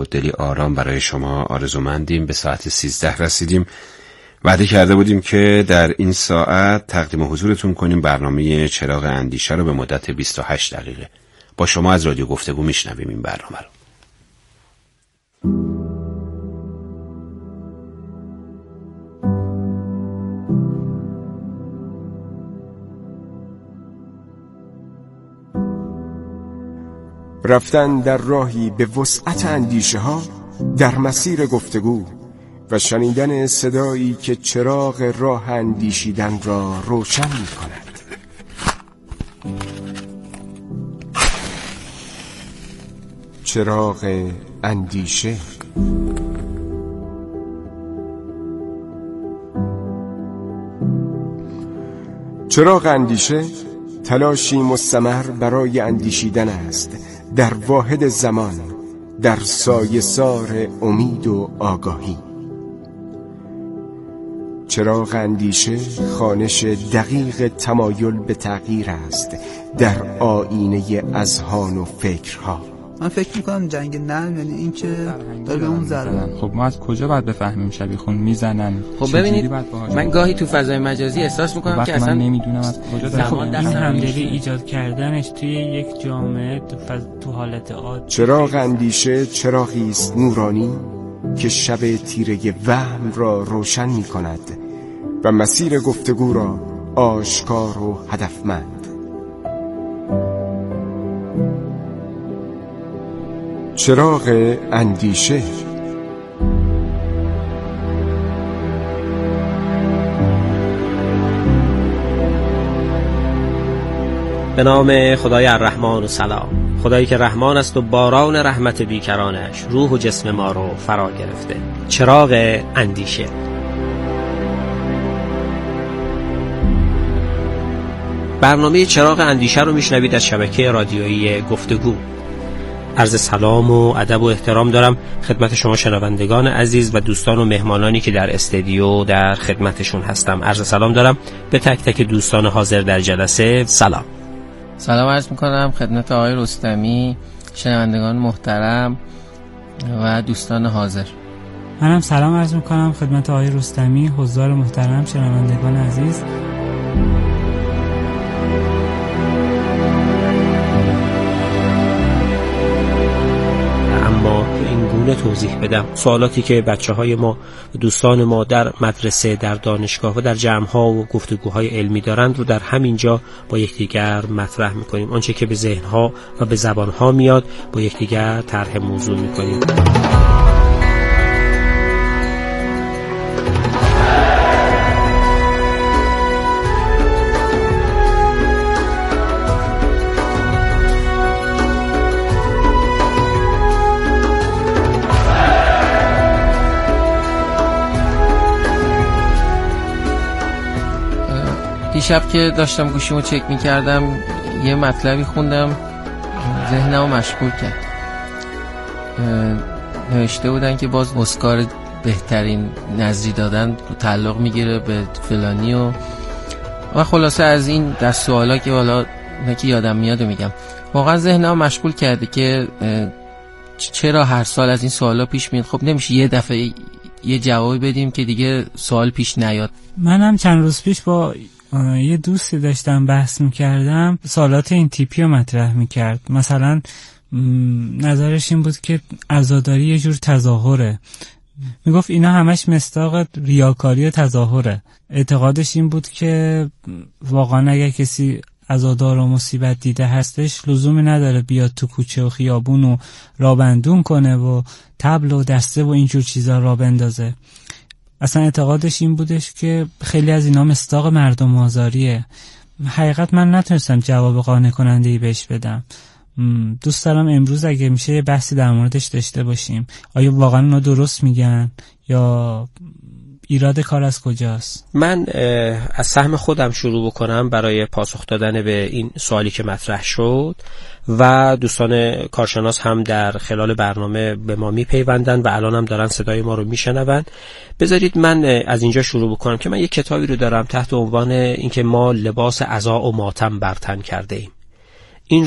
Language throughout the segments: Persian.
و دلی آرام برای شما آرزومندیم. به ساعت 13 رسیدیم. وعده کرده بودیم که در این ساعت تقدیم حضورتون کنیم برنامه چراغ اندیشه رو به مدت 28 دقیقه. با شما از رادیو گفتگو میشنویم این برنامه رو. رفتن در راهی به وسعت اندیشه ها در مسیر گفتگو و شنیدن صدایی که چراغ راه اندیشیدن را روشن می کند. چراغ اندیشه. چراغ اندیشه تلاشی مستمر برای اندیشیدن است در واحد زمان، در سایه‌سار امید و آگاهی. چراغ اندیشه خوانش دقیق تمایل به تغییر است در آینه اذهان و فکرها. من فکر میکنم جنگ نرم یعنی این که داره به اون ضربه. خب ما از کجا باید بفهمیم شبیه خون میزنن؟ خب ببینید من گاهی تو فضای مجازی احساس میکنم که اصلا من نمیدونم از کجا داره این همدلی ایجاد کردنش توی یک جامعه تو حالت عادی. چراغ اندیشه چراغی است نورانی که شب تیره وهم را روشن میکند و مسیر گفتگو را آشکار و هدفمند. چراغ اندیشه. به نام خدای الرحمن و سلام. خدایی که رحمان است و باران رحمت بیکرانش روح و جسم ما رو فرا گرفته. چراغ اندیشه. برنامه چراغ اندیشه رو میشنوید از شبکه رادیویی گفتگو. عرض سلام و ادب و احترام دارم خدمت شما شنوندگان عزیز و دوستان و مهمانانی که در استودیو در خدمتشون هستم. عرض سلام دارم به تک تک دوستان حاضر در جلسه. سلام عرض میکنم خدمت آقای رستمی، شنوندگان محترم و دوستان حاضر. منم سلام عرض میکنم خدمت آقای رستمی، حضار محترم، شنوندگان عزیز. توضیح بدم سوالاتی که بچه‌های ما، دوستان ما در مدرسه، در دانشگاه و در جمع‌ها و گفتگوهای علمی دارند رو در همینجا با یکدیگر مطرح می‌کنیم. آنچه که به ذهن‌ها و به زبان‌ها میاد با یکدیگر طرح موضوع می‌کنیم. دیشب که داشتم گوشیمو چک میکردم یه مطلبی خوندم ذهنمو مشغول کرد. نوشته بودن که باز اسکار بهترین نظری دادن تعلق میگیره به فلانی و خلاصه از این دست سوالا که حالا نکی یادم میاد میگم. واقعا ذهنمو مشغول کرده که چرا هر سال از این سوالا پیش میاد. خب نمیشه یه دفعه یه جوابی بدیم که دیگه سوال پیش نیاد. منم چند روز پیش با یه دوستی داشتم بحث میکردم، سوالات این تیپی رو مطرح میکرد. مثلا نظرش این بود که عزاداری یه جور تظاهره. میگفت اینا همش مصداق ریاکاری و تظاهره. اعتقادش این بود که واقعا اگر کسی عزادار و مصیبت دیده هستش لزومی نداره بیاد تو کوچه و خیابون و رابندون کنه و طبل و دسته و اینجور چیزا را بندازه. اصلا اعتقادش این بودش که خیلی از اینا مصداق مردم آزاریه. حقیقت من نتونستم جواب قانع کننده‌ای بهش بدم. دوست دارم امروز اگه میشه یه بحثی در موردش داشته باشیم. آیا واقعا اونا درست میگن یا ایراد کار از کجاست؟ من از سهم خودم شروع بکنم برای پاسخ دادن به این سوالی که مطرح شد و دوستان کارشناس هم در خلال برنامه به ما میپیوندن و الان هم دارن صدای ما رو میشنون. بذارید من از اینجا شروع بکنم که من یک کتابی رو دارم تحت عنوان اینکه ما لباس عزا و ماتم بر تن کرده ایم. این رو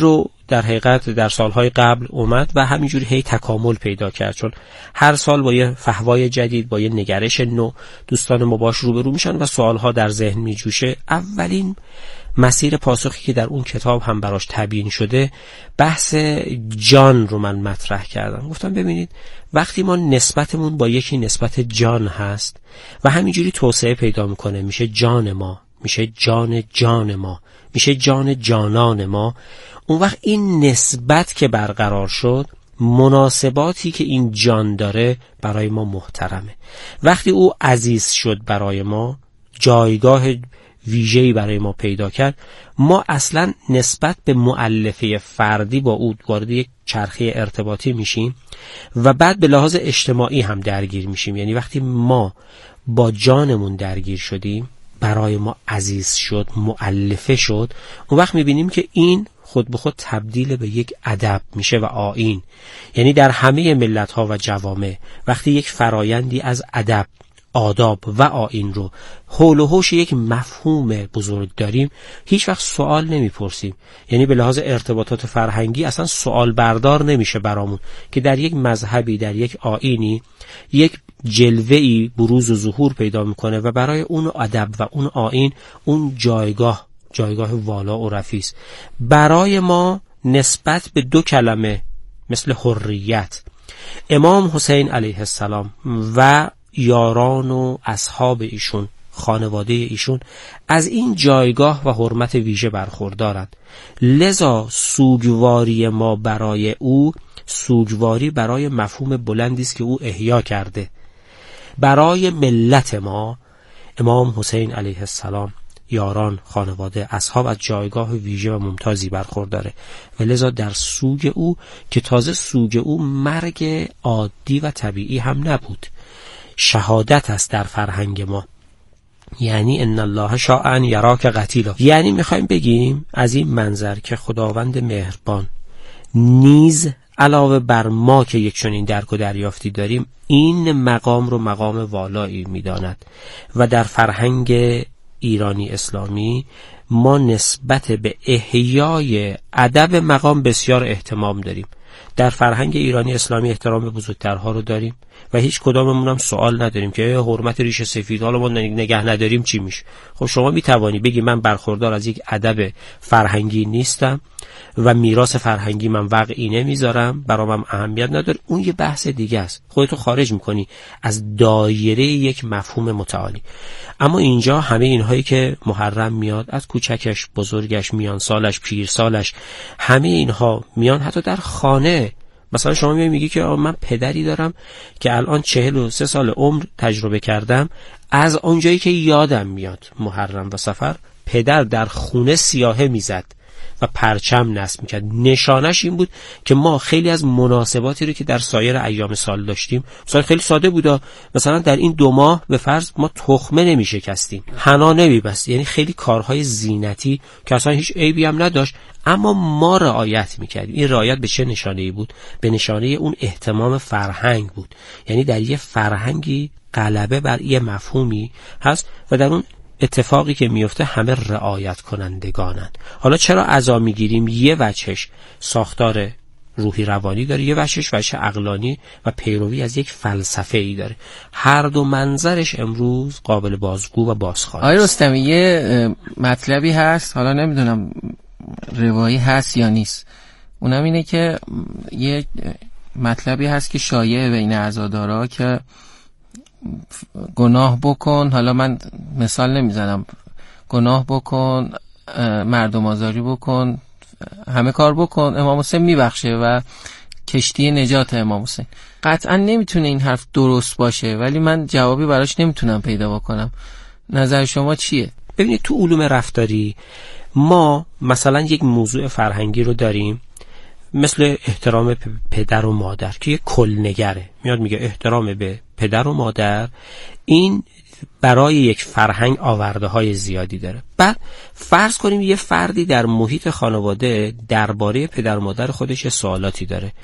در حقیقت در سالهای قبل اومد و همینجوری هی تکامل پیدا کرد، چون هر سال با یه فحوای جدید، با یه نگرش نو دوستان ما باش روبرو میشن و سوالها در ذهن میجوشه. اولین مسیر پاسخی که در اون کتاب هم براش تبیین شده بحث جان رو من مطرح کردم. گفتم ببینید وقتی ما نسبتمون با یکی نسبت جان هست و همینجوری توسعه پیدا میکنه، میشه جان ما، میشه جان ما، میشه جانان ما، اون وقت این نسبت که برقرار شد، مناسباتی که این جان داره برای ما محترمه. وقتی او عزیز شد برای ما، جایگاه ویژه‌ای برای ما پیدا کرد، ما اصلا نسبت به مؤلفه فردی با او وارد یک چرخه ارتباطی میشیم و بعد به لحاظ اجتماعی هم درگیر میشیم. یعنی وقتی ما با جانمون درگیر شدیم، برای ما عزیز شد، مؤلفه شد، اون وقت میبینیم که این خود به خود تبدیل به یک ادب میشه و آیین. یعنی در همه ملت‌ها و جوامع وقتی یک فرایندی از ادب، آداب و آیین رو حول و حوش یک مفهوم بزرگ داریم، هیچ وقت سوال نمیپرسیم. یعنی به لحاظ ارتباطات فرهنگی اصلا سوال بردار نمیشه برامون که در یک مذهبی، در یک آیینی یک جلوه‌ای بروز و ظهور پیدا میکنه و برای اون ادب و اون آیین اون جایگاه والا و رفیع است. برای ما نسبت به دو کلمه مثل حریت، امام حسین علیه السلام و یاران و اصحاب ایشون، خانواده ایشون از این جایگاه و حرمت ویژه برخوردارند. لذا سوگواری ما برای او سوگواری برای مفهوم بلندی است که او احیا کرده. برای ملت ما امام حسین علیه السلام، یاران، خانواده، اصحاب از جایگاه ویژه و ممتازی برخورداره و لذا در سوگ او که تازه سوگ او مرگ عادی و طبیعی هم نبود، شهادت است در فرهنگ ما. یعنی ان الله شاء ان یراک قتیلا. یعنی میخوایم بگیم از این منظر که خداوند مهربان نیز علاوه بر ما که یک چنین درک و دریافتی داریم، این مقام رو مقام والایی میداند و در فرهنگ ایرانی اسلامی ما نسبت به احیای ادب مقام بسیار اهتمام داریم. در فرهنگ ایرانی اسلامی احترام به بزرگترها رو داریم و هیچ کداممون هم سوال نداریم که حرمت ریش سفید حالا ما نگه نداریم چی میشه. خب شما میتوانی بگی من برخوردار از یک ادب فرهنگی نیستم و میراث فرهنگی من وقعی نمیذارم، برام هم اهمیت نداره، اون یه بحث دیگه است. خودتو خارج میکنی از دایره یک مفهوم متعالی. اما اینجا همه اینهایی که محرم میاد، از کوچکش، بزرگش، میان سالش، پیر سالش، همه اینها میان حتی در خانه. مثلا شما میگی که من پدری دارم که الان 43 سال عمر تجربه کردم، از اونجایی که یادم میاد محرم و سفر پدر در خونه سیاهه میزد و پرچم نصب میکرد. نشانش این بود که ما خیلی از مناسباتی رو که در سایر ایام سال داشتیم، مثلا خیلی ساده بودا، مثلا در این 2 ماه به فرض ما تخمه نمیشکستیم، حنا نمیبست، یعنی خیلی کارهای زینتی که اصلا هیچ عیبی هم نداشت، اما ما رعایت میکردیم. این رعایت به چه نشانه‌ای بود؟ به نشانه اون احتمام فرهنگ بود. یعنی در یه فرهنگی غلبه بر یه مفهومی هست و در اون اتفاقی که میفته همه رعایت کنندگانند. حالا چرا عزا میگیریم؟ یه وجهش ساختار روحی روانی داره، یه وجهش وجه عقلانی و پیروی از یک فلسفه ای داره. هر دو منظرش امروز قابل بازگو و بازخوانی است. آقای رستمی یه مطلبی هست، حالا نمیدونم روایی هست یا نیست، اونم اینه که یه مطلبی هست که شایع بین عزادارا که گناه بکن، حالا من مثال نمیزنم، گناه بکن، مردم آزاری بکن، همه کار بکن، امام حسین میبخشه و کشتی نجات امام حسین. قطعا نمیتونه این حرف درست باشه، ولی من جوابی براش نمیتونم پیدا بکنم. نظر شما چیه؟ ببینید تو علوم رفتاری ما مثلا یک موضوع فرهنگی رو داریم مثل احترام پدر و مادر که یک کلنگره، میاد میگه احترام به پدر و مادر این برای یک فرهنگ آورده های زیادی داره. بعد فرض کنیم یه فردی در محیط خانواده درباره پدر و مادر خودش سوالاتی داره.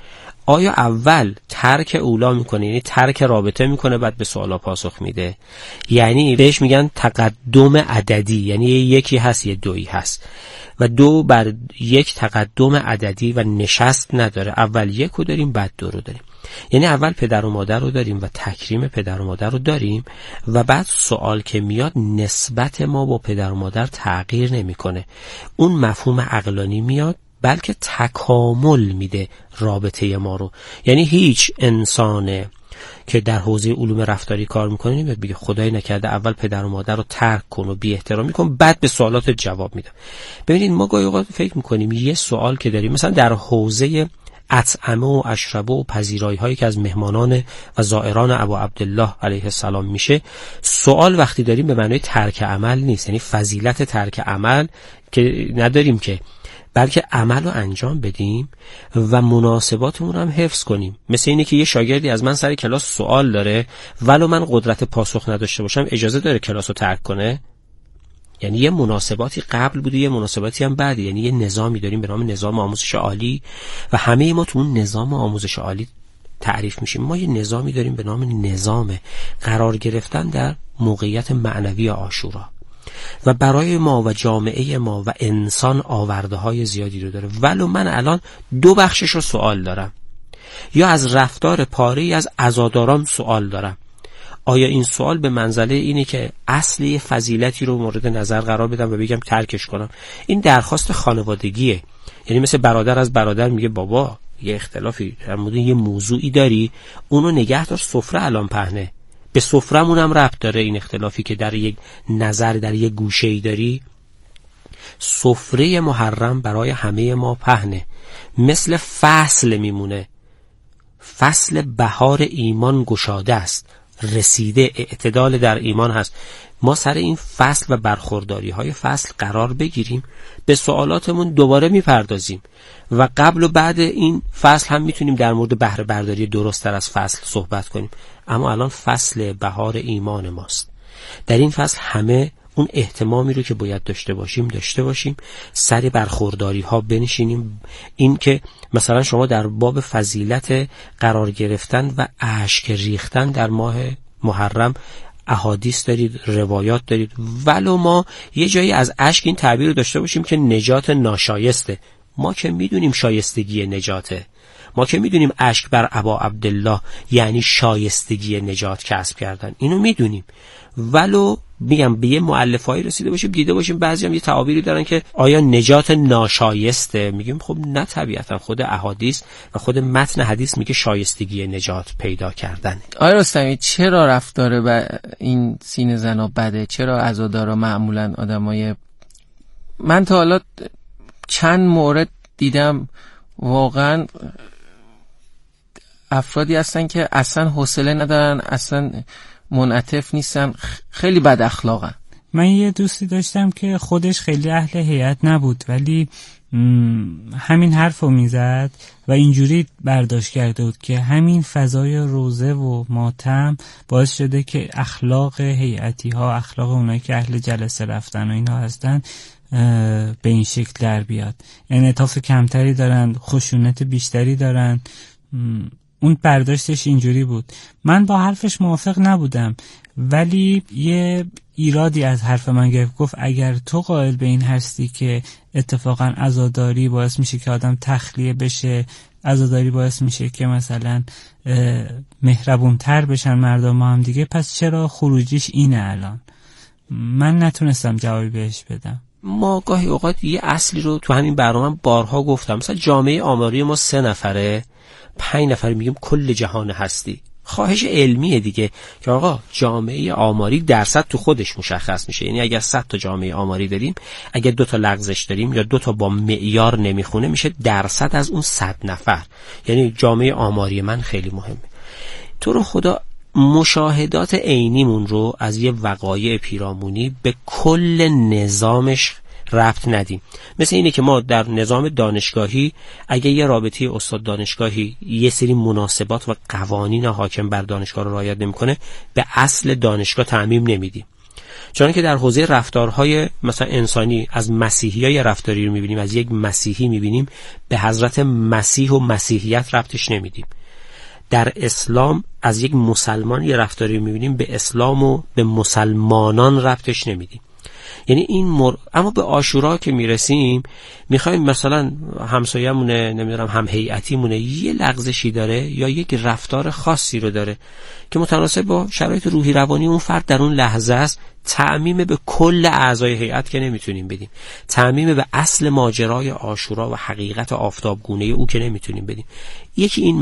آیا اول ترک اولا میکنه، یعنی ترک رابطه میکنه بعد به سوالا پاسخ میده؟ یعنی بهش میگن تقدم عددی، یعنی یکی هست یه دویی هست و 2 بر 1 تقدم عددی و نشست نداره. اول 1 رو داریم بعد 2 رو داریم، یعنی اول پدر و مادر رو داریم و تکریم پدر و مادر رو داریم و بعد سوال که میاد نسبت ما با پدر و مادر تغییر نمیکنه، اون مفهوم عقلانی میاد بلکه تکامل میده رابطه ما رو. یعنی هیچ انسانه که در حوزه علوم رفتاری کار میکنه نمیاد بگه خدای نکرده اول پدر و مادر رو ترک کن و بی احترامی کن بعد به سوالات جواب میدم. ببینید ما گاهی اوقات فکر میکنیم یه سوال که داریم مثلا در حوزه اطعمه و اشربه و پذیرایی هایی که از مهمانان و زائران ابا عبدالله علیه السلام میشه، سوال وقتی داریم به معنای ترک عمل نیست، یعنی فضیلت ترک عمل که نداریم که، بلکه عمل رو انجام بدیم و مناسباتمون هم حفظ کنیم. مثل اینه که یه شاگردی از من سر کلاس سوال داره ولو من قدرت پاسخ نداشته باشم اجازه داره کلاس رو ترک کنه؟ یعنی یه مناسباتی قبل بوده یه مناسباتی هم بعد، یعنی یه نظامی داریم به نام نظام آموزش عالی و همه ما تو اون نظام آموزش عالی تعریف میشیم. ما یه نظامی داریم به نام نظام قرار گرفتن در موقعیت معنوی عاشورا و برای ما و جامعه ما و انسان آورده های زیادی رو داره. ولو من الان 2 بخشش رو سوال دارم، یا از رفتار پاره‌ای از عزاداران سوال دارم، آیا این سوال به منزله اینه که اصلی فضیلتی رو مورد نظر قرار بدم و بگم ترکش کنم؟ این درخواست خانوادگیه. یعنی مثل برادر از برادر میگه بابا یه اختلافی در مورد یه موضوعی داری، اونو نگه دار، سفره الان پهنه. به سفرمون هم ربط داره این اختلافی که در یک نظر در یک گوشه‌ای داری. سفره محرم برای همه ما پهنه، مثل فصل میمونه. فصل بهار ایمان گشاده است، رسیده، اعتدال در ایمان هست. ما سر این فصل و برخورداری های فصل قرار بگیریم، به سوالاتمون دوباره میپردازیم و قبل و بعد این فصل هم میتونیم در مورد بهره برداری درست تر از فصل صحبت کنیم. اما الان فصل بهار ایمان ماست. در این فصل همه اون اهتمامی رو که باید داشته باشیم، سر برخورداری ها بنشینیم. این که مثلا شما در باب فضیلت قرار گرفتن و اشک ریختن در ماه محرم احادیث دارید، روایات دارید، ولو ما یه جایی از اشک این تعبیر رو داشته باشیم که نجات ناشایسته. ما که میدونیم شایستگی نجاته، ما که میدونیم اشک بر ابا عبدالله یعنی شایستگی نجات کسب کردن، اینو میدونیم. ولو میگم به یه مؤلفه‌ای رسیده باشیم، دیده باشیم بعضی هم یه تعابیری دارن که آیا نجات ناشایسته، میگیم خب نه، طبیعتا خود احادیث و خود متن حدیث میگه شایستگی نجات پیدا کردن. آیا رستمی چرا رفتار این سینه زنا بده؟ چرا عزادارا معمولا آدمای، من تا حالا چند مورد دیدم واقعا افرادی هستن که اصلا حوصله ندارن، اصلا منعطف نیستن، خیلی بد اخلاقن. من یه دوستی داشتم که خودش خیلی اهل هیئت نبود ولی همین حرفو میزد و اینجوری برداشت کرده بود که همین فضای روزه و ماتم باعث شده که اخلاق هیئتی ها، اخلاق اونایی که اهل جلسه رفتن و اینا هستن به این شکل در بیاد. انعطاف کمتری دارن، خشونت بیشتری دارن. اون برداشتش اینجوری بود. من با حرفش موافق نبودم ولی یه ایرادی از حرف من گرفت. گفت اگر تو قائل به این هستی که اتفاقا عزاداری باعث میشه که آدم تخلیه بشه، عزاداری باعث میشه که مثلا مهربونتر بشن مردم هم دیگه، پس چرا خروجیش اینه الان؟ من نتونستم جوابی بهش بدم. ما گاهی اوقات یه اصلی رو تو همین برنامه بارها گفتم، مثلا جامعه آماری ما 3 نفره، 5 نفر میگیم کل جهان هستی. خواهش علمیه دیگه که آقا جامعه آماری درصد تو خودش مشخص میشه. یعنی اگر 100 تا جامعه آماری داریم، اگر 2 تا لغزش داریم یا 2 تا با معیار نمیخونه، میشه درصد از اون 100 نفر. یعنی جامعه آماری من خیلی مهمه. تو رو خدا مشاهدات عینیمون رو از یه وقایع پیرامونی به کل نظامش ربط ندیم. مثل اینه که ما در نظام دانشگاهی اگه یه رابطه استاد دانشگاهی یه سری مناسبات و قوانین حاکم بر دانشگاه رو رعایت نمیکنه، به اصل دانشگاه تعمیم نمیدیم. چون که در حوزه رفتارهای مثلا انسانی از مسیحیای رفتاری رو میبینیم، از یک مسیحی میبینیم به حضرت مسیح و مسیحیت ربطش نمیدیم. در اسلام از یک مسلمان یه رفتاری میبینیم، به اسلام و به مسلمانان ربطش نمیدیم. یعنی این اما به عاشورا که میرسیم میخوایم مثلا همسایه‌مونه، نمیدونم هم هیئتیمونه، یه لغزشی داره یا یک رفتار خاصی رو داره که متناسب با شرایط روحی روانی اون فرد در اون لحظه است، تعمیم به کل اعضای هیئت که نمیتونیم بدیم، تعمیم به اصل ماجرای عاشورا و حقیقت آفتابگونه او که نمیتونیم بدیم. یکی این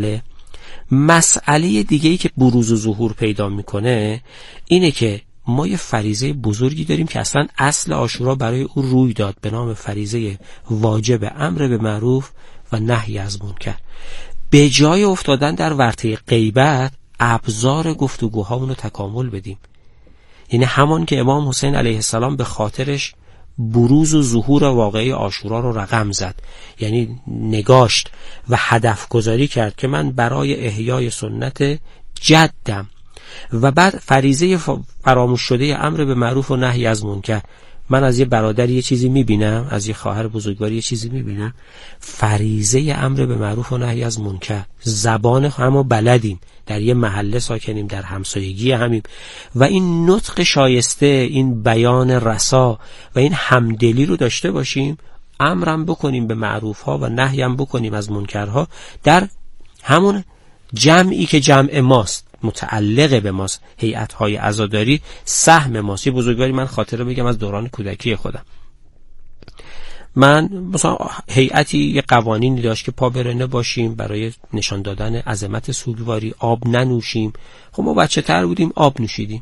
مسئله دیگه‌ای که بروز و ظهور پیدا میکنه اینه که ما یه فریضه بزرگی داریم که اصلا اصل عاشورا برای او روی داد به نام فریضه واجب امر به معروف و نهی از منکر. به جای افتادن در ورطه غیبت ابزار گفتگوهامون رو تکامل بدیم. یعنی همان که امام حسین علیه السلام به خاطرش بروز و ظهور واقعی عاشورا رو رقم زد، یعنی نگاشت و هدف گذاری کرد که من برای احیای سنت جدم و بعد فریضه فراموش شده امر به معروف و نهی از منکر. من از یه برادر یه چیزی میبینم، از یه خواهر بزرگواری یه چیزی میبینم، فریضه امر به معروف و نهی از منکر، زبان همو بلدیم، در یه محله ساکنیم، در همسایگی همیم و این نطق شایسته، این بیان رسا و این همدلی رو داشته باشیم، امرم بکنیم به معروف ها و نهیم بکنیم از منکرها در همون جمعی که جمع ماست، متعلق به ماست، هیئت‌های عزاداری سهم ماست. یه بزرگواری من خاطره بگم از دوران کودکی خودم، من مثلا هیئتی یه قوانینی داشت که پا برهنه باشیم برای نشان دادن عظمت سوگواری، آب ننوشیم. خب ما بچه تر بودیم، آب نوشیدیم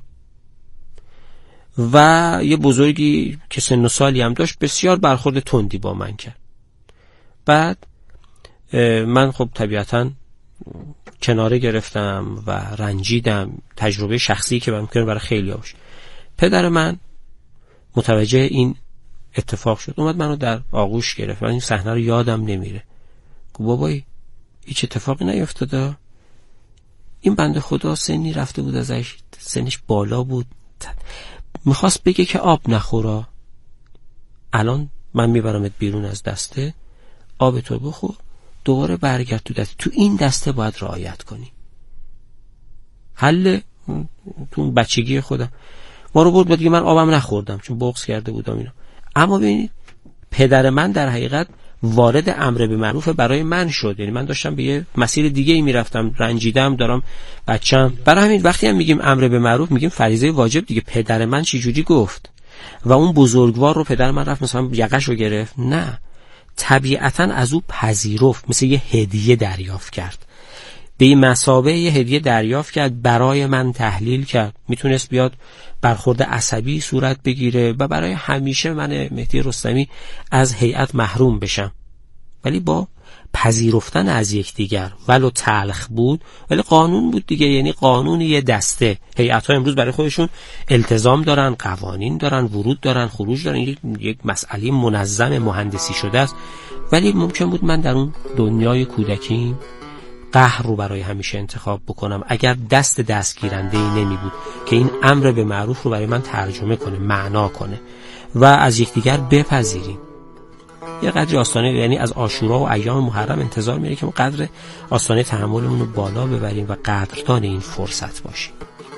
و یه بزرگی که سن و سالی هم داشت بسیار برخورد تندی با من کرد. بعد من خب طبیعتاً کناره گرفتم و رنجیدم، تجربه شخصی که ممکنه برای خیلی‌ها باشه. پدر من متوجه این اتفاق شد، اومد منو در آغوش گرفت. من این صحنه رو یادم نمیره. گفت بابایی هیچ اتفاقی نیفتاده، این بنده خدا سنی رفته بود ازش، سنش بالا بود، میخواست بگه که آب نخورا، الان من میبرمت بیرون از دسته، آب تو بخور، دوباره برگرد تو دسته، تو این دسته باید رعایت کنی. حل تو بچگی خودم ما رو برد دیگه، من آبم نخوردم چون بغض کرده بودم اینا. اما ببینید پدر من در حقیقت وارد امر به معروف برای من شد، یعنی من داشتم به یه مسیر دیگه ای میرفتم، رنجیدم، دارم بچم. برای همین وقتی هم میگیم امر به معروف میگیم فریضه واجب دیگه. پدر من چی جوری گفت و اون بزرگوار رو پدر من رفت مثلا یقش رو گرفت؟ نه، طبیعتاً از او پذیرفت، مثل یه هدیه دریافت کرد، به مثابه یه هدیه دریافت کرد، برای من تحلیل کرد. میتونست بیاد برخورد عصبی صورت بگیره و برای همیشه من مهدی رستمی از هیئت محروم بشم، ولی با پذیرفتن از یکدیگر، ولو تلخ بود ولی قانون بود دیگه. یعنی قانون یه دسته، هیئت‌ها امروز برای خودشون التزام دارن، قوانین دارن، ورود دارن، خروج دارن، یک مسئله منظم مهندسی شده است. ولی ممکن بود من در اون دنیای کودکیم قهر رو برای همیشه انتخاب بکنم اگر دستگیرنده‌ای نمی بود که این امر به معروف رو برای من ترجمه کنه، معنا کنه و از یکدیگر بپذیریم. یه قدر آستانه، یعنی از عاشورا و ایام محرم انتظار میره که ما قدر آستانه تحملمون رو بالا ببریم و قدردان این فرصت باشیم.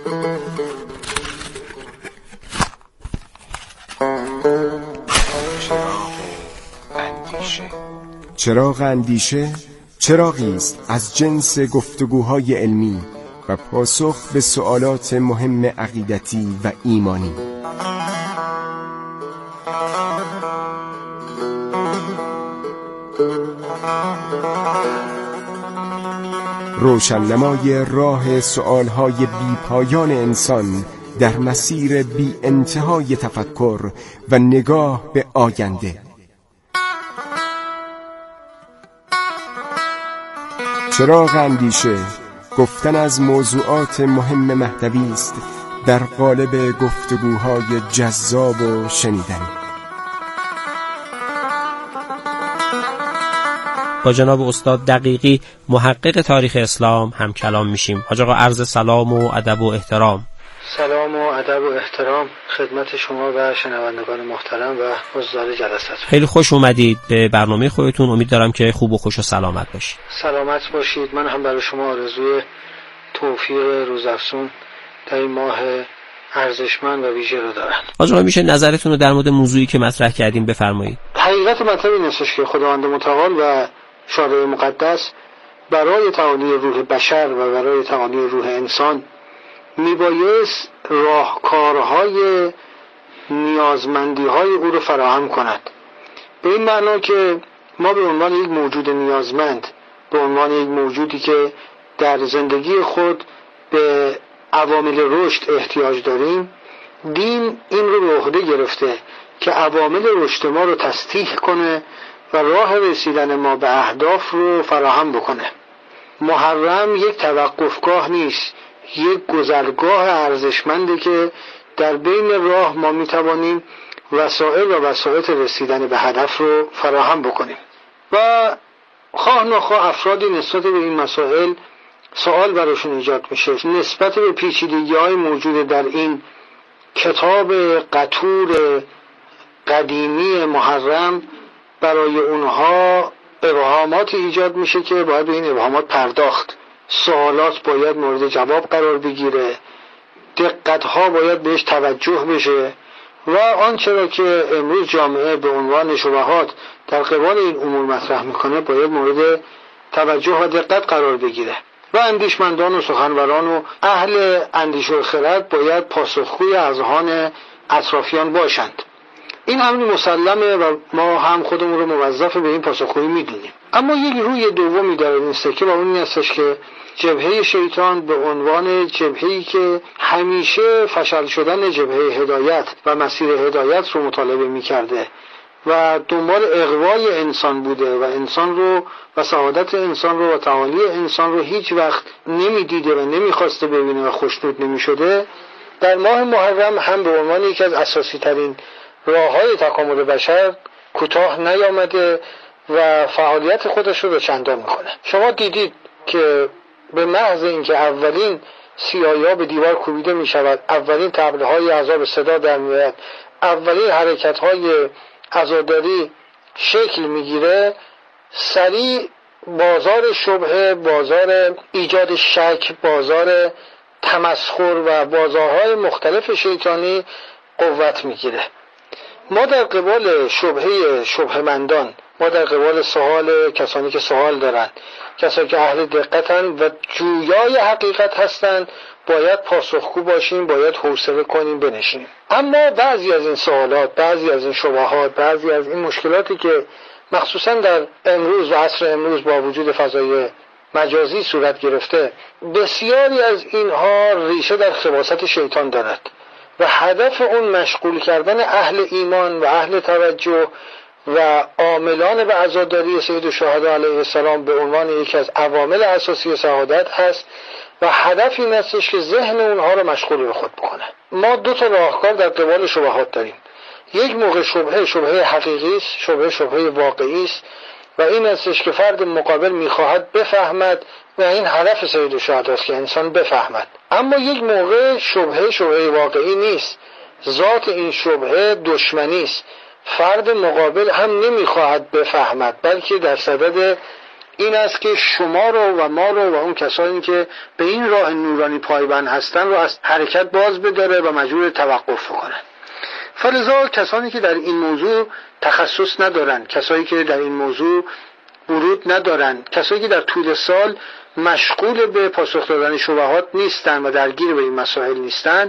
چراغ اندیشه چراغی است از جنس گفتگوهای علمی و پاسخ به سوالات مهم عقیدتی و ایمانی. روشننمای راه سؤالهای بی پایان انسان در مسیر بی انتهای تفکر و نگاه به آینده. چراغ اندیشه، گفتن از موضوعات مهم مهدوی است در قالب گفتگوهای جذاب و شنیدنی. با جناب استاد دقیقی محقق تاریخ اسلام هم کلام میشیم. حاج آقا عرض سلام و ادب و احترام. سلام و ادب و احترام خدمت شما و شنوندگان محترم و حضار جلسه. خیلی خوش اومدید به برنامه خودتون. امید دارم که خوب و خوش و سلامت باشید. سلامت باشید. من هم برای شما آرزوی توفیق روزافزون در این ماه ارزشمند و ویژه رو دارم. آقا میشه نظرتون رو در مورد موضوعی که مطرح کردیم بفرمایید؟ حقیقت مطلب این است که خداوند متعال و شارع مقدس برای تعالی روح بشر و برای تعالی روح انسان میبایست راهکارهای نیازمندی‌های او رو فراهم کند. به این معنا که ما به عنوان یک موجود نیازمند، به عنوان یک موجودی که در زندگی خود به عوامل رشد احتیاج داریم، دین این رو به عهده گرفته که عوامل رشد ما رو تصحیح کنه و راه رسیدن ما به اهداف رو فراهم بکنه. محرم یک توقفگاه نیست، یک گذرگاه ارزشمنده که در بین راه ما میتوانیم وسایل و وسایط رسیدن به هدف رو فراهم بکنیم. و خواه نخواه افرادی نسبت به این مسائل سوال براشون ایجاد میشه نسبت به پیچیدگی‌های موجود در این کتاب قطور قدیمی محرم. برای اونها ابهاماتی ایجاد میشه که باید به این ابهامات پرداخت، سوالات باید مورد جواب قرار بگیره، دقت‌ها باید بهش توجه بشه و آنچه را که امروز جامعه به عنوان شبهات در قبال این امور مطرح میکنه باید مورد توجه و دقت قرار بگیره و اندیشمندان و سخنوران و اهل اندیشه و خرد باید پاسخگوی اذهان اطرافیان باشند. این امری مسلمه و ما هم خودمون رو موظف به این پاسخگویی میدونیم. اما یک روی دومی داره این سکه و اون این هستش که جبهه شیطان به عنوان جبهه‌ای که همیشه فشل شدن جبهه هدایت و مسیر هدایت رو مطالبه می‌کرده و دنبال اغوای انسان بوده و انسان رو و سعادت انسان رو و تعالی انسان رو هیچ وقت نمی‌دیده و نمی‌خواسته ببینه و خوشنود نمی‌شده، در ماه محرم هم به عنوان یکی از اساسی‌ترین راه‌های تکامل بشر کوتاه نیامده و فعالیت خودش رو به چندان می‌کنه. شما دیدید که به محض اینکه اولین سیاه‌ها به دیوار کوبیده می‌شود، اولین طبل‌های عذاب صدا در میاد، اولین حرکت‌های عزاداری شکل می‌گیره، سریع بازار شبهه، بازار ایجاد شک، بازار تمسخر و بازارهای مختلف شیطانی قوت می‌گیره. ما در قبال شبهه‌مندان، ما در قبال سوال کسانی که سوال دارن، کسانی که اهل دقتن و جویای حقیقت هستن، باید پاسخگو باشیم، باید حوصله کنیم، بنشینیم. اما بعضی از این سوالات، بعضی از این شبهات، بعضی از این مشکلاتی که مخصوصا در امروز و عصر امروز با وجود فضای مجازی صورت گرفته، بسیاری از اینها ریشه در خباثت شیطان دارد و هدف اون مشغول کردن اهل ایمان و اهل توجه و عاملان به عزاداری سید الشهدا علیه السلام به عنوان یکی از عوامل اساسی سعادت هست و هدف این هستش که ذهن اونها رو مشغول به خود بکنه. ما دو تا راهکار در قبال شبهات داریم. یک موقع شبهه حقیقی است، شبهه واقعی است و این هستش که فرد مقابل میخواهد بفهمد و این هدف سید الشهدا است که انسان بفهمد. اما یک موقع شبهه واقعی نیست، ذات این شبهه دشمنی است. فرد مقابل هم نمیخواهد بفهمد، بلکه در صدد این است که شما رو و ما رو و اون کسانی که به این راه نورانی پایبند هستن رو از حرکت باز بداره و مجبور توقف کنن. فلذا کسانی که در این موضوع تخصص ندارن، کسانی که در این موضوع ورود ندارن، کسانی که در طول سال مشغول به پاسخ دادن شبهات نیستن و درگیر به این مسائل نیستن،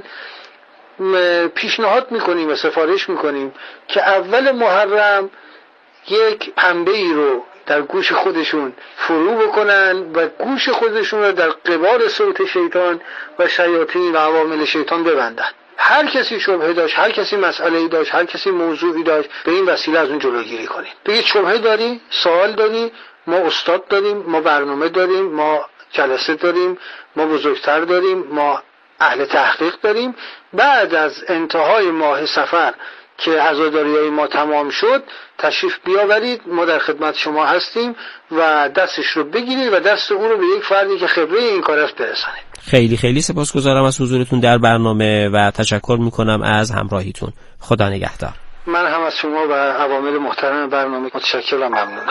پیشنهاد میکنیم و سفارش میکنیم که اول محرم یک پنبه‌ای رو در گوش خودشون فرو بکنن و گوش خودشون رو در قبال صوت شیطان و شیاطین و عوامل شیطان ببندن. هر کسی شبهه داشت، هر کسی مسئله‌ای داشت، هر کسی موضوعی داشت، به این وسیله از اون جلوگیری کنیم. بگید شبهه داری، سوال داری، ما استاد داریم، ما برنامه داریم، ما جلسه داریم، ما بزرگتر داریم، ما اهل تحقیق داریم. بعد از انتهای ماه صفر که عزاداری‌های ما تمام شد تشریف بیاورید، ما در خدمت شما هستیم و دستش رو بگیرید و دست اون رو به یک فردی که خبره این کار است برسانید. خیلی خیلی سپاسگزارم از حضورتون در برنامه و تشکر میکنم از همراهیتون. خدا نگهدار. من هم از شما و عوامل محترم برنامه متشکرم و ممنونم.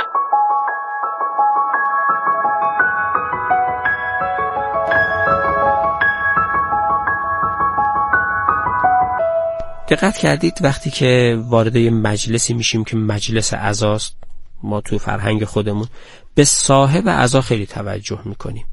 دقت کردید وقتی که وارد یه مجلسی میشیم که مجلس عزاست، ما تو فرهنگ خودمون به صاحب عزا خیلی توجه میکنیم.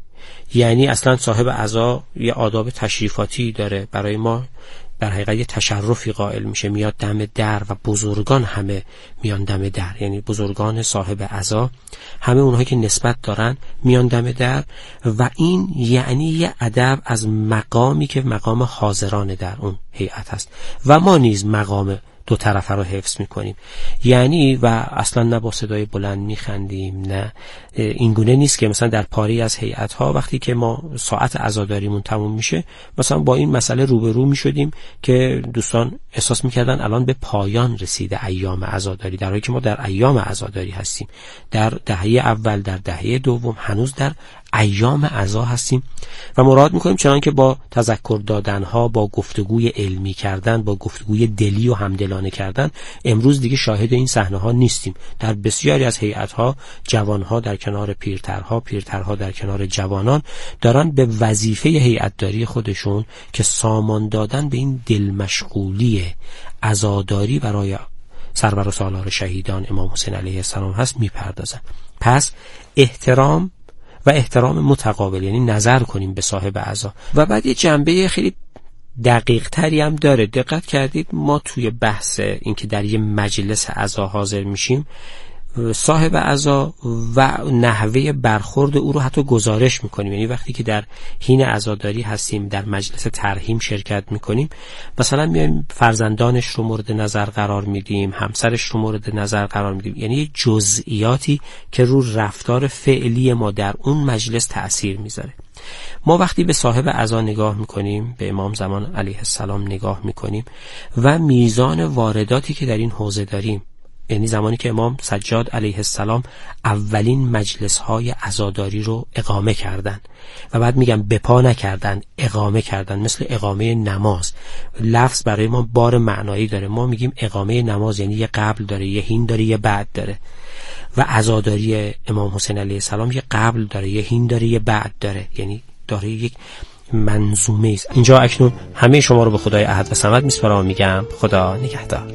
یعنی اصلا صاحب عزا یه آداب تشریفاتی داره برای ما، در حقیقت یه تشرفی قائل میشه، میاد دم در و بزرگان همه میان دم در، یعنی بزرگان صاحب عزا همه اونهایی که نسبت دارن میان دم در و این یعنی یه ادب از مقامی که مقام حاضران در اون هیئت هست و ما نیز مقام دو طرفه رو حفظ میکنیم. یعنی و اصلا نه با صدای بلند میخندیم، نه اینگونه نیست که مثلا در پاری از هیئت ها وقتی که ما ساعت عزاداریمون تموم میشه مثلا با این مسئله روبرو میشدیم که دوستان احساس میکردن الان به پایان رسیده ایام عزاداری، در حالی که ما در ایام عزاداری هستیم، در دهه اول، در دهه دوم، هنوز در ایام عزا هستیم و مراد میکنیم چنان که با تذکر دادنها، با گفتگوی علمی کردن، با گفتگوی دلی و همدلانه کردن امروز دیگه شاهد این صحنه ها نیستیم. در بسیاری از هیئت ها جوانها در کنار پیرترها، پیرترها در کنار جوانان دارن به وظیفه هیئتداری خودشون که سامان دادن به این دلمشغولی عزاداری برای سرور و سالار شهیدان امام حسین علیه السلام هست میپردازن. پس احترام و احترام متقابل، یعنی نظر کنیم به صاحب عزا. و بعد یه جنبه خیلی دقیق تری هم داره. دقت کردید ما توی بحث این که در یه مجلس عزا حاضر میشیم صاحب عزا و نحوه برخورد او رو حتی گزارش میکنیم. یعنی وقتی که در حین عزاداری هستیم در مجلس ترحیم شرکت میکنیم مثلا میایم فرزندانش رو مورد نظر قرار میدیم، همسرش رو مورد نظر قرار میدیم، یعنی جزئیاتی که رو رفتار فعلی ما در اون مجلس تأثیر میذاره. ما وقتی به صاحب عزا نگاه میکنیم، به امام زمان علیه السلام نگاه میکنیم و میزان وارداتی که در این حوزه داریم، یعنی زمانی که امام سجاد علیه السلام اولین مجلس‌های عزاداری رو اقامه کردن و بعد میگم بپا نکردن، اقامه کردن، مثل اقامه نماز. لفظ برای ما بار معنایی داره. ما میگیم اقامه نماز یعنی یه قبل داره، یه هین داره، یه بعد داره. و عزاداری امام حسین علیه السلام یه قبل داره، یه هین داره، یه بعد داره، یعنی داره یک منظومه است. اینجا اکنون همه شما رو به خدای احد و صمد میسپارم و میگم خدا نگهدار.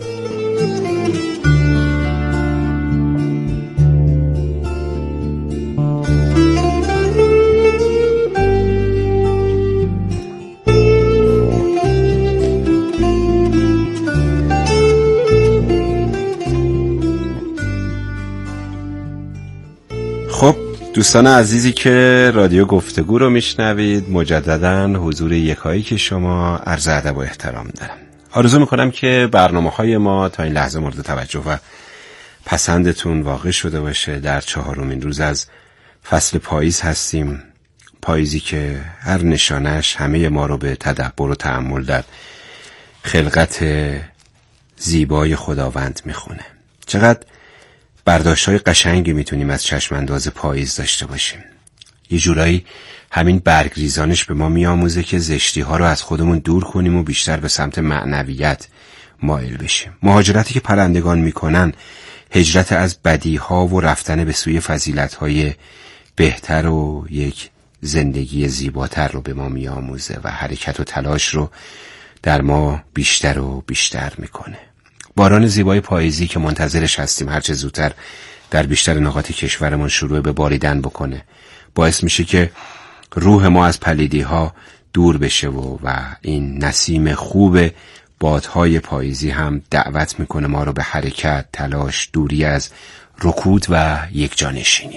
خب دوستان عزیزی که رادیو گفتگو رو میشنوید، مجدداً حضور یکایی که شما عرض ادب و احترام دارم. آرزو میکنم که برنامه‌های ما تا این لحظه مورد توجه و پسندتون واقع شده باشه. در 4مین روز از فصل پاییز هستیم، پاییزی که هر نشانش همه ما رو به تدبر و تأمل در خلقت زیبای خداوند میخونه. چقدر برداشت‌های قشنگی میتونیم از چشم‌انداز پاییز داشته باشیم. یه جورایی همین برگریزانش به ما میآموزه که زشتی‌ها رو از خودمون دور کنیم و بیشتر به سمت معنویت مایل بشیم. مهاجرتی که پرندگان میکنن، هجرت از بدیها و رفتن به سوی فضیلت‌های بهتر و یک زندگی زیباتر رو به ما میآموزه و حرکت و تلاش رو در ما بیشتر و بیشتر میکنه. باران زیبای پاییزی که منتظرش هستیم هرچه زودتر در بیشتر نقاط کشورمون شروع به باریدن بکنه، باعث میشه که روح ما از پلیدی‌ها دور بشه و این نسیم خوب بادهای پاییزی هم دعوت میکنه ما رو به حرکت، تلاش، دوری از رکود و یک جانشینی.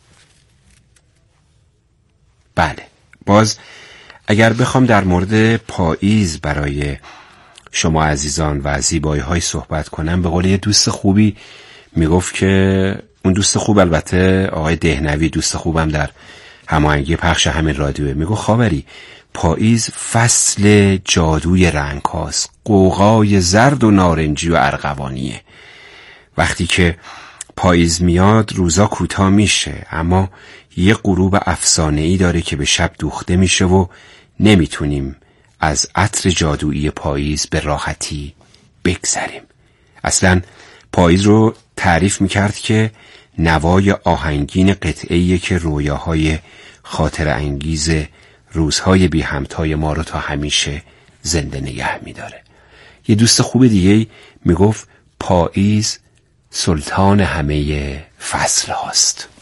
بله، باز اگر بخوام در مورد پاییز برای شما عزیزان و زیبایی های صحبت کنم، به قول یه دوست خوبی میگفت که اون دوست خوب البته آقای دهنوی، دوست خوبم در هماهنگی پخش همین رادیوه، میگفت خاوری پاییز فصل جادوی رنگ هاست، قوقای زرد و نارنجی و ارغوانیه. وقتی که پاییز میاد روزا کوتاه میشه، اما یه غروب افسانه‌ای داره که به شب دوخته میشه و نمیتونیم از عطر جادویی پاییز به راحتی بگذریم. اصلا پاییز رو تعریف میکرد که نوای آهنگین قطعه‌ایه که رویاهای خاطر انگیز روزهای بی همتای ما رو تا همیشه زنده نگه میداره. یه دوست خوب دیگه میگفت پاییز سلطان همه فصل هاست.